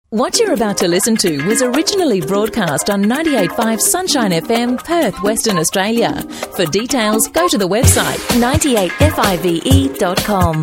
What you're about to listen to was originally broadcast on 98.5 Sunshine FM, Perth, Western Australia. For details, go to the website 98five.com.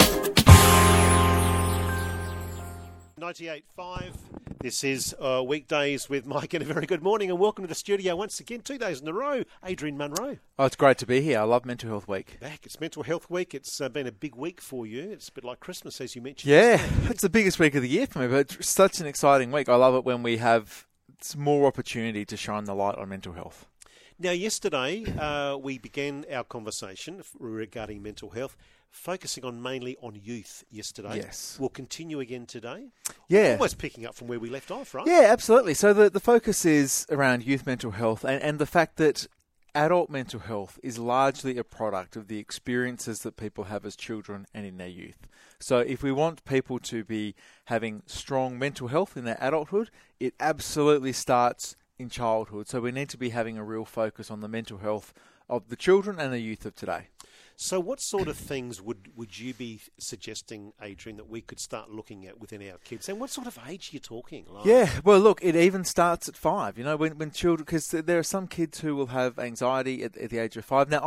98.5. This is Weekdays with Mike, and a very good morning and welcome to the studio once again, 2 days in a row, Adrian Munro. Oh, it's great to be here. I love Mental Health Week. Back. It's Mental Health Week. It's been a big week for you. It's a bit like Christmas, as you mentioned. Yeah, it's the biggest week of the year for me, but it's such an exciting week. I love it when we have more opportunity to shine the light on mental health. Now, yesterday we began our conversation regarding mental health, focusing mainly on youth yesterday. Yes. We'll continue again today. Yeah. Almost picking up from where we left off, right? Yeah, absolutely. So the focus is around youth mental health and the fact that adult mental health is largely a product of the experiences that people have as children and in their youth. So if we want people to be having strong mental health in their adulthood, it absolutely starts in childhood. So we need to be having a real focus on the mental health of the children and the youth of today. So what sort of things would you be suggesting, Adrian, that we could start looking at within our kids? And what sort of age are you talking? Yeah, well, look, it even starts at 5. You know, when children, because there are some kids who will have anxiety at the age of 5. Now,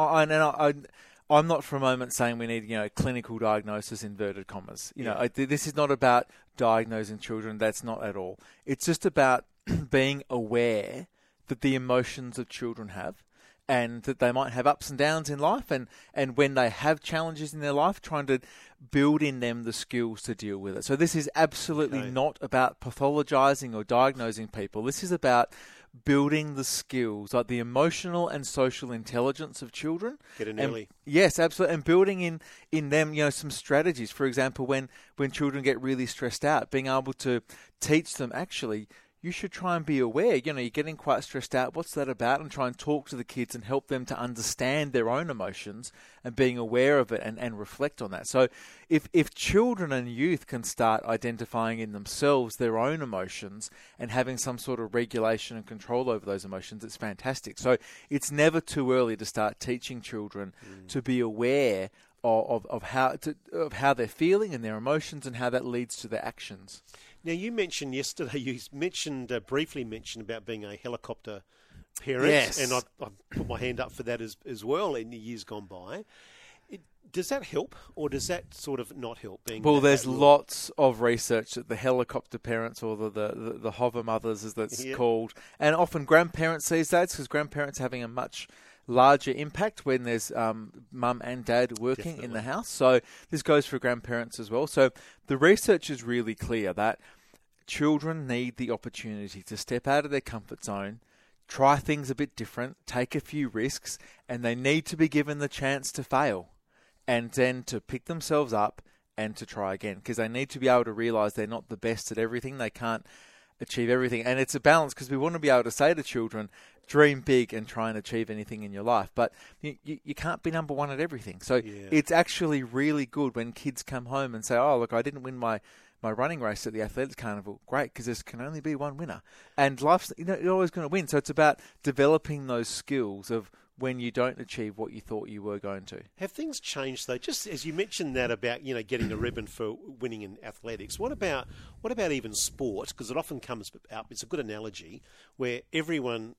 I'm not for a moment saying we need, clinical diagnosis, inverted commas. This is not about diagnosing children. That's not at all. It's just about being aware that the emotions of children have, and that they might have ups and downs in life, and when they have challenges in their life, trying to build in them the skills to deal with it. So this is absolutely not about pathologizing or diagnosing people. This is about building the skills, like the emotional and social intelligence of children. Get in early. Yes, absolutely. And building in them, some strategies. For example, when children get really stressed out, being able to teach them, actually, you should try and be aware. You're getting quite stressed out. What's that about? And try and talk to the kids and help them to understand their own emotions and being aware of it and reflect on that. So if children and youth can start identifying in themselves their own emotions and having some sort of regulation and control over those emotions, it's fantastic. So it's never too early to start teaching children to be aware of how they're feeling and their emotions and how that leads to their actions. Now, you mentioned yesterday, briefly mentioned about being a helicopter parent. Yes. And I put my hand up for that as well in the years gone by. Does that help, or does that sort of not help? Well, there's lots of research that the helicopter parents, or the hover mothers, as that's called, and often grandparents these days, because grandparents are having a much larger impact when there's mum and dad working in the house. So this goes for grandparents as well. So the research is really clear that children need the opportunity to step out of their comfort zone, try things a bit different, take a few risks, and they need to be given the chance to fail and then to pick themselves up and to try again, because they need to be able to realise they're not the best at everything. They can't achieve everything. And it's a balance, because we want to be able to say to children, dream big and try and achieve anything in your life. But you can't be number one at everything. So it's actually really good when kids come home and say, oh, look, I didn't win my running race at the Athletics Carnival. Great, because there can only be one winner. And life's you're always going to win. So it's about developing those skills of when you don't achieve what you thought you were going to. Have things changed, though? Just as you mentioned that about, getting a ribbon for winning in athletics, what about even sport? Because it often comes up, it's a good analogy, where every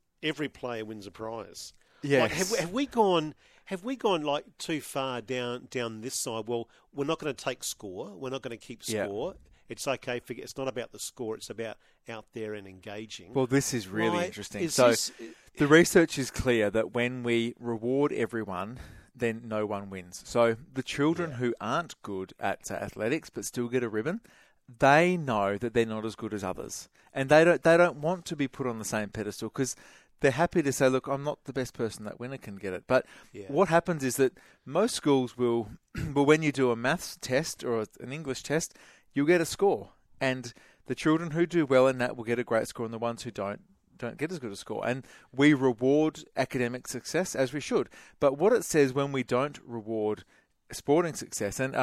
player wins a prize. Yes. Like, have we gone like too far down this side? Well, we're not going to take score. We're not going to keep score. Yeah. It's okay. It's not about the score. It's about out there and engaging. Well, this is really interesting. The The research is clear that when we reward everyone, then no one wins. So the children who aren't good at athletics but still get a ribbon, they know that they're not as good as others, and they don't want to be put on the same pedestal, because they're happy to say, look, I'm not the best person, that winner can get it. But what happens is that most schools will, when you do a maths test or an English test, you'll get a score. And the children who do well in that will get a great score, and the ones who don't get as good a score. And we reward academic success, as we should. But what it says when we don't reward sporting success, and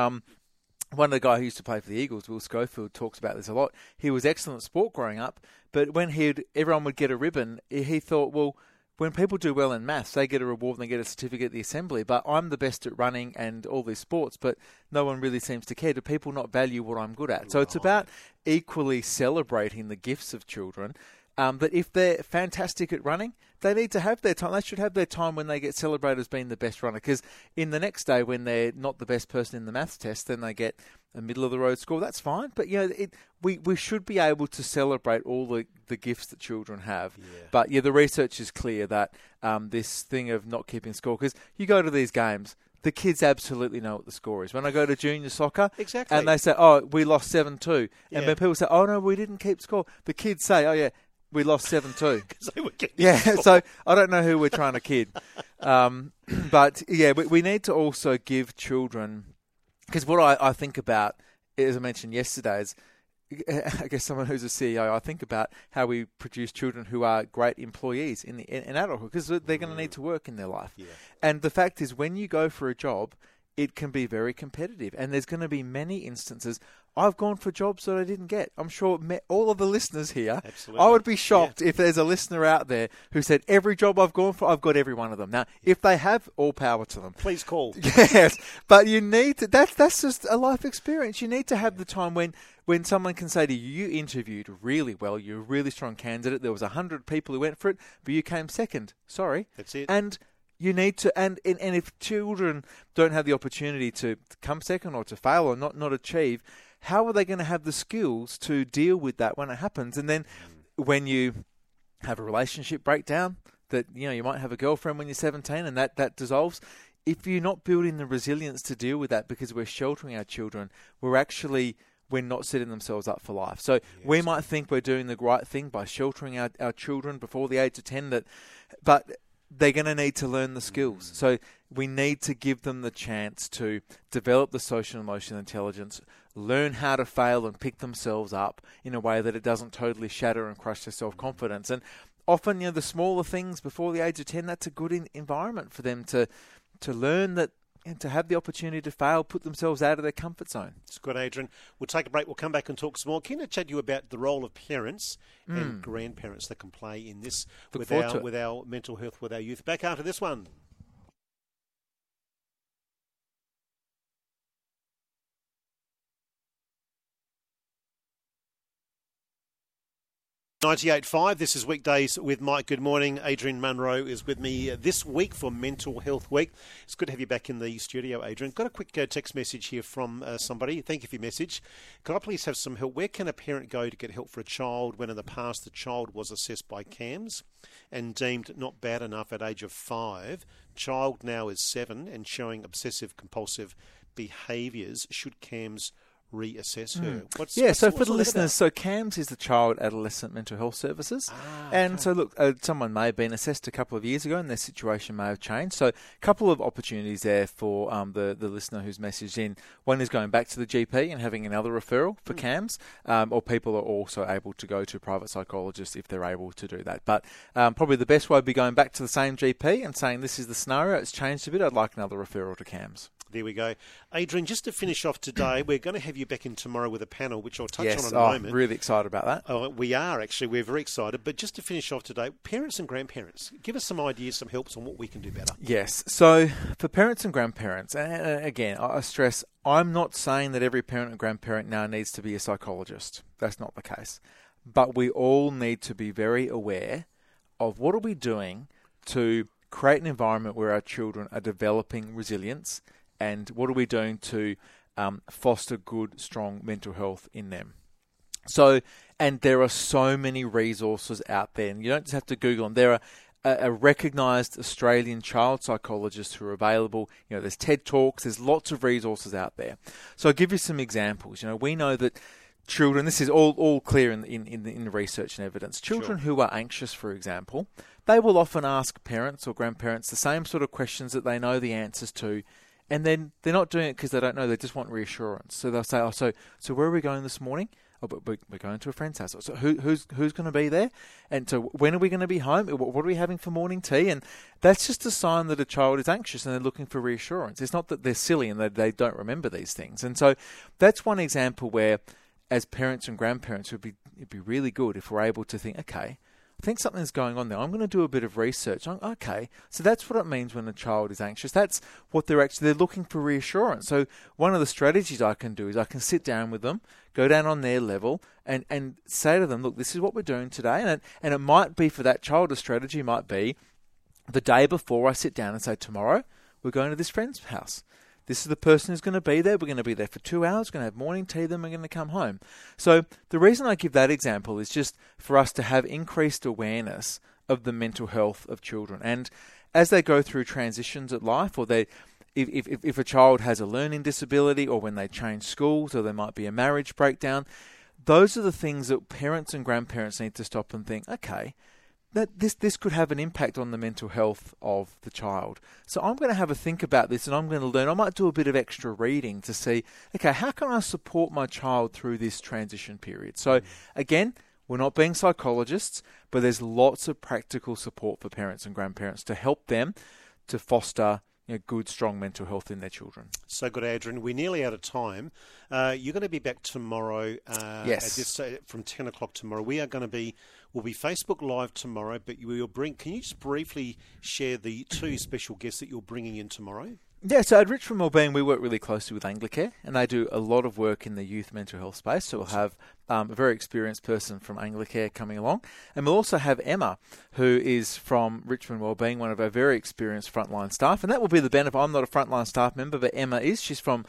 one of the guys who used to play for the Eagles, Will Schofield, talks about this a lot. He was excellent at sport growing up, but when everyone would get a ribbon, he thought, well, when people do well in maths, they get a reward and they get a certificate at the assembly. But I'm the best at running and all these sports, but no one really seems to care. Do people not value what I'm good at? So it's about equally celebrating the gifts of children. That if they're fantastic at running, they need to have their time. They should have their time when they get celebrated as being the best runner. Because in the next day, when they're not the best person in the maths test, then they get a middle-of-the-road score. That's fine. But, we should be able to celebrate all the gifts that children have. Yeah. But, the research is clear that this thing of not keeping score, because you go to these games, the kids absolutely know what the score is. When I go to junior soccer, exactly, and they say, oh, we lost 7-2. And when people say, oh, no, we didn't keep score, the kids say, oh, yeah, we lost 7-2. So I don't know who we're trying to kid. But, we need to also give children... Because what I think about, as I mentioned yesterday, is I guess someone who's a CEO, I think about how we produce children who are great employees in adulthood, because they're going to need to work in their life. Yeah. And the fact is, when you go for a job, it can be very competitive. And there's going to be many instances. I've gone for jobs that I didn't get. I'm sure all of the listeners here, absolutely, I would be shocked if there's a listener out there who said, every job I've gone for, I've got every one of them. Now, if they have, all power to them. Please call. Yes, but you need to, that's just a life experience. You need to have the time when someone can say to you, you interviewed really well, you're a really strong candidate, there was 100 people who went for it, but you came second. Sorry. That's it. And you need to, and if children don't have the opportunity to come second or to fail or not achieve, how are they going to have the skills to deal with that when it happens? And then when you have a relationship breakdown, that you might have a girlfriend when you're 17 and that dissolves. If you're not building the resilience to deal with that because we're sheltering our children, we're not setting themselves up for life. So we might think we're doing the right thing by sheltering our children before the age of 10, but they're going to need to learn the skills. So we need to give them the chance to develop the social and emotional intelligence, learn how to fail and pick themselves up in a way that it doesn't totally shatter and crush their self-confidence. And often, the smaller things before the age of 10, that's a good environment for them to learn that, and to have the opportunity to fail, put themselves out of their comfort zone. It's good, Adrian. We'll take a break. We'll come back and talk some more. Keen to chat to you about the role of parents and grandparents that can play in this with our mental health, with our youth. Back after this one. .98.5, this is Weekdays with Mike. Good morning. Adrian Munro is with me this week for Mental Health Week. It's good to have you back in the studio, Adrian. Got a quick text message here from somebody. Thank you for your message. Could I please have some help? Where can a parent go to get help for a child when in the past the child was assessed by CAMHS and deemed not bad enough at age of 5? Child now is 7 and showing obsessive compulsive behaviours. Should CAMHS reassess her? So for the listeners, so CAMHS is the Child Adolescent Mental Health Services. So look, someone may have been assessed a couple of years ago and their situation may have changed. So a couple of opportunities there for the listener who's messaged in. One is going back to the GP and having another referral for CAMHS, or people are also able to go to private psychologists if they're able to do that. But probably the best way would be going back to the same GP and saying, this is the scenario, it's changed a bit, I'd like another referral to CAMHS. There we go. Adrian, just to finish off today, we're going to have you back in tomorrow with a panel, which I'll touch on in a moment. Yes, really excited about that. Oh, we are, actually. We're very excited. But just to finish off today, parents and grandparents, give us some ideas, some helps on what we can do better. Yes. So for parents and grandparents, and again, I stress, I'm not saying that every parent and grandparent now needs to be a psychologist. That's not the case. But we all need to be very aware of what are we doing to create an environment where our children are developing resilience, and what are we doing to foster good, strong mental health in them. So, and there are so many resources out there, and you don't just have to Google them. There are a recognised Australian child psychologist who are available. There's TED Talks, there's lots of resources out there. So I'll give you some examples. We know that children, this is all clear in the research and evidence, children who are anxious, for example, they will often ask parents or grandparents the same sort of questions that they know the answers to, and then they're not doing it because they don't know, they just want reassurance. So they'll say, so where are we going this morning? Oh, but we're going to a friend's house. So who's going to be there? And so when are we going to be home? What are we having for morning tea? And that's just a sign that a child is anxious and they're looking for reassurance. It's not that they're silly and they don't remember these things. And so that's one example where, as parents and grandparents, it'd be really good if we're able to think, okay, I think something's going on there. I'm going to do a bit of research. Okay, so that's what it means when a child is anxious. That's what they're looking for reassurance. So one of the strategies I can do is I can sit down with them, go down on their level, and say to them, look, this is what we're doing today. And it might be for that child, a strategy might be the day before I sit down and say, tomorrow we're going to this friend's house. This is the person who's going to be there. We're going to be there for 2 hours. We're going to have morning tea, then we're going to come home. So the reason I give that example is just for us to have increased awareness of the mental health of children. And as they go through transitions at life, or if a child has a learning disability, or when they change schools, or there might be a marriage breakdown, those are the things that parents and grandparents need to stop and think, okay, that this could have an impact on the mental health of the child. So I'm going to have a think about this, and I'm going to learn. I might do a bit of extra reading to see, okay, how can I support my child through this transition period? So again, we're not being psychologists, but there's lots of practical support for parents and grandparents to help them to foster good, strong mental health in their children. So good, Adrian. We're nearly out of time. You're going to be back tomorrow. Yes. From 10 o'clock tomorrow. We'll be Facebook Live tomorrow, but can you just briefly share the 2 special guests that you're bringing in tomorrow? Yeah, so at Richmond Wellbeing, we work really closely with Anglicare, and they do a lot of work in the youth mental health space. So we'll have a very experienced person from Anglicare coming along. And we'll also have Emma, who is from Richmond Wellbeing, one of our very experienced frontline staff. And that will be the benefit. I'm not a frontline staff member, but Emma is. She's from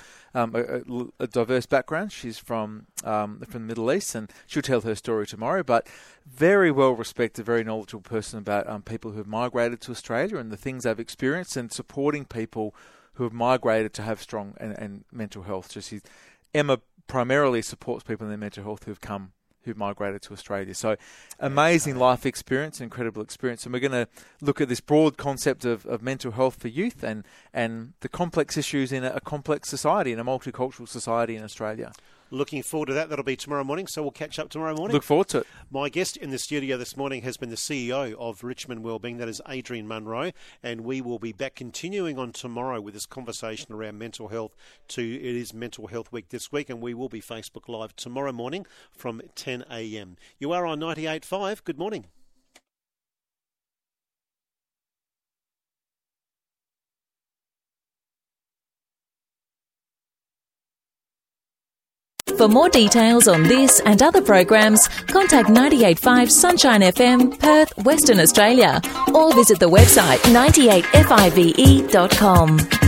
a diverse background. She's from the Middle East, and she'll tell her story tomorrow. But very well respected, very knowledgeable person about people who have migrated to Australia and the things they've experienced, and supporting people who have migrated to have strong and mental health. Emma primarily supports people in their mental health who've migrated to Australia. So amazing life experience, incredible experience. And we're going to look at this broad concept of mental health for youth and the complex issues in a complex society, in a multicultural society in Australia. Looking forward to that. That'll be tomorrow morning, so we'll catch up tomorrow morning. Look forward to it. My guest in the studio this morning has been the CEO of Richmond Wellbeing, that is Adrian Munro, and we will be back continuing on tomorrow with this conversation around mental health. It is Mental Health Week this week, and we will be Facebook Live tomorrow morning from 10 a.m. You are on 98.5. Good morning. For more details on this and other programs, contact 98.5 Sunshine FM, Perth, Western Australia, or visit the website 98five.com.